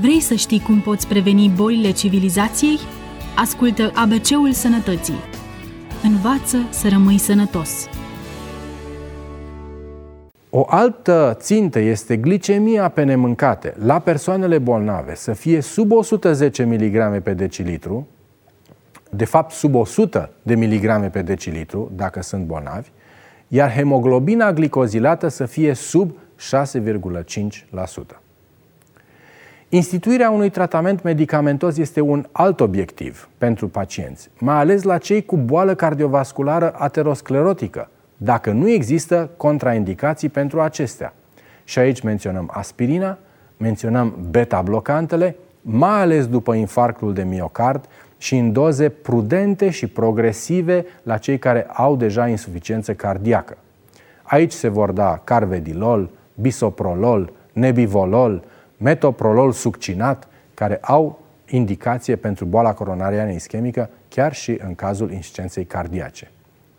Vrei să știi cum poți preveni bolile civilizației? Ascultă ABC-ul Sănătății. Învață să rămâi sănătos. O altă țintă este glicemia pe nemâncate la persoanele bolnave să fie sub 110 mg pe decilitru, de fapt sub 100 de mg pe decilitru dacă sunt bolnavi, iar hemoglobina glicozilată să fie sub 6,5%. Instituirea unui tratament medicamentos este un alt obiectiv pentru pacienți, mai ales la cei cu boală cardiovasculară aterosclerotică, dacă nu există contraindicații pentru acestea. Și aici menționăm aspirina, menționăm beta-blocantele, mai ales după infarctul de miocard și în doze prudente și progresive la cei care au deja insuficiență cardiacă. Aici se vor da carvedilol, bisoprolol, nebivolol, metoprolol succinat, care au indicație pentru boala coronariană ischemică, chiar și în cazul insuficienței cardiace.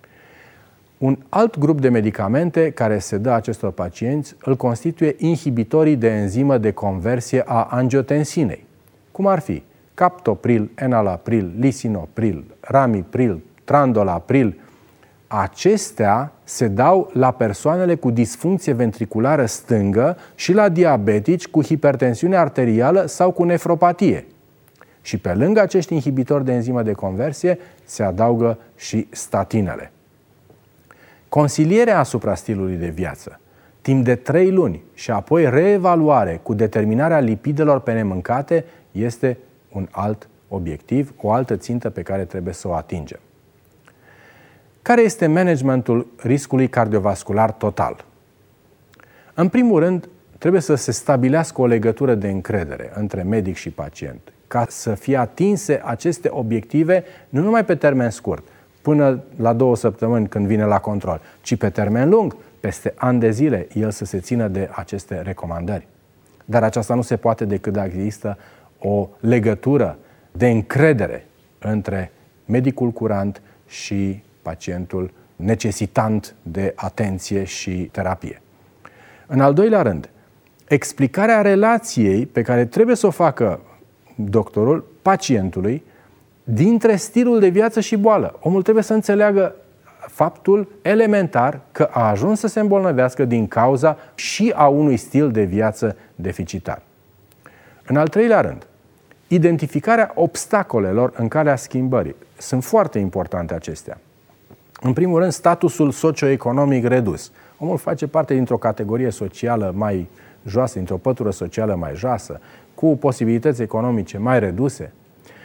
Un alt grup de medicamente care se dă acestor pacienți îl constituie inhibitorii de enzimă de conversie a angiotensinei, cum ar fi captopril, enalapril, lisinopril, ramipril, trandolapril. Acestea se dau la persoanele cu disfuncție ventriculară stângă și la diabetici cu hipertensiune arterială sau cu nefropatie. Și pe lângă acești inhibitori de enzimă de conversie se adaugă și statinele. Consilierea asupra stilului de viață, timp de 3 luni și apoi reevaluare cu determinarea lipidelor pe nemâncate este un alt obiectiv, o altă țintă pe care trebuie să o atingem. Care este managementul riscului cardiovascular total? În primul rând, trebuie să se stabilească o legătură de încredere între medic și pacient, ca să fie atinse aceste obiective nu numai pe termen scurt, până la 2 săptămâni când vine la control, ci pe termen lung, peste ani de zile, el să se țină de aceste recomandări. Dar aceasta nu se poate decât dacă există o legătură de încredere între medicul curant și pacientul necesitant de atenție și terapie. În al doilea rând, explicarea relației pe care trebuie să o facă doctorul pacientului dintre stilul de viață și boală. Omul trebuie să înțeleagă faptul elementar că a ajuns să se îmbolnăvească din cauza și a unui stil de viață deficitar. În al treilea rând, identificarea obstacolelor în calea schimbării. Sunt foarte importante acestea. În primul rând, statusul socioeconomic redus. Omul face parte dintr-o categorie socială mai joasă, dintr-o pătură socială mai joasă, cu posibilități economice mai reduse.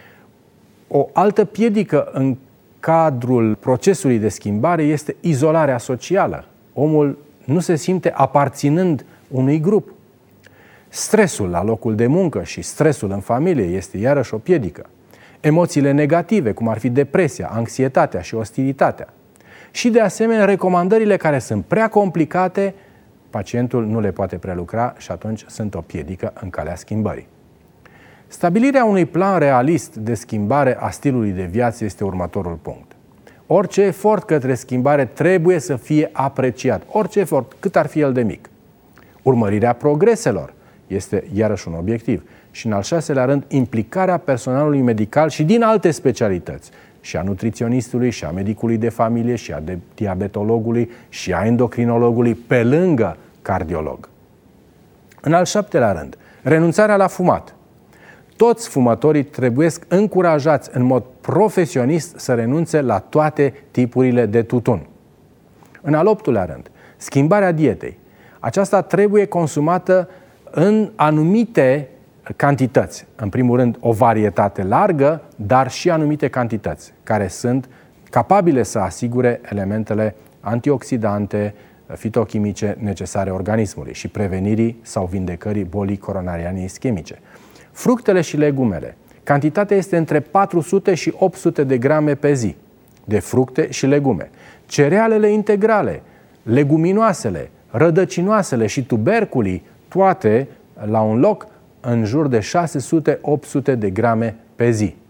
O altă piedică în cadrul procesului de schimbare este izolarea socială. Omul nu se simte aparținând unui grup. Stresul la locul de muncă și stresul în familie este iarăși o piedică. Emoțiile negative, cum ar fi depresia, anxietatea și ostilitatea. Și de asemenea, recomandările care sunt prea complicate, pacientul nu le poate prelucra și atunci sunt o piedică în calea schimbării. Stabilirea unui plan realist de schimbare a stilului de viață este următorul punct. Orice efort către schimbare trebuie să fie apreciat. Orice efort, cât ar fi el de mic. Urmărirea progreselor este iarăși un obiectiv. Și în al 6-lea rând, implicarea personalului medical și din alte specialități. Și a nutriționistului, și a medicului de familie, și a diabetologului, și a endocrinologului, pe lângă cardiolog. În al 7-lea rând, renunțarea la fumat. Toți fumătorii trebuie încurajați în mod profesionist să renunțe la toate tipurile de tutun. În al 8-lea rând, schimbarea dietei. Aceasta trebuie consumată în anumite cantități. În primul rând, o varietate largă, dar și anumite cantități care sunt capabile să asigure elementele antioxidante, fitochimice necesare organismului și prevenirii sau vindecării bolii coronariane ischemice. Fructele și legumele. Cantitatea este între 400 și 800 de grame pe zi de fructe și legume. Cerealele integrale, leguminoasele, rădăcinoasele și tuberculii, toate la un loc, în jur de 600-800 de grame pe zi.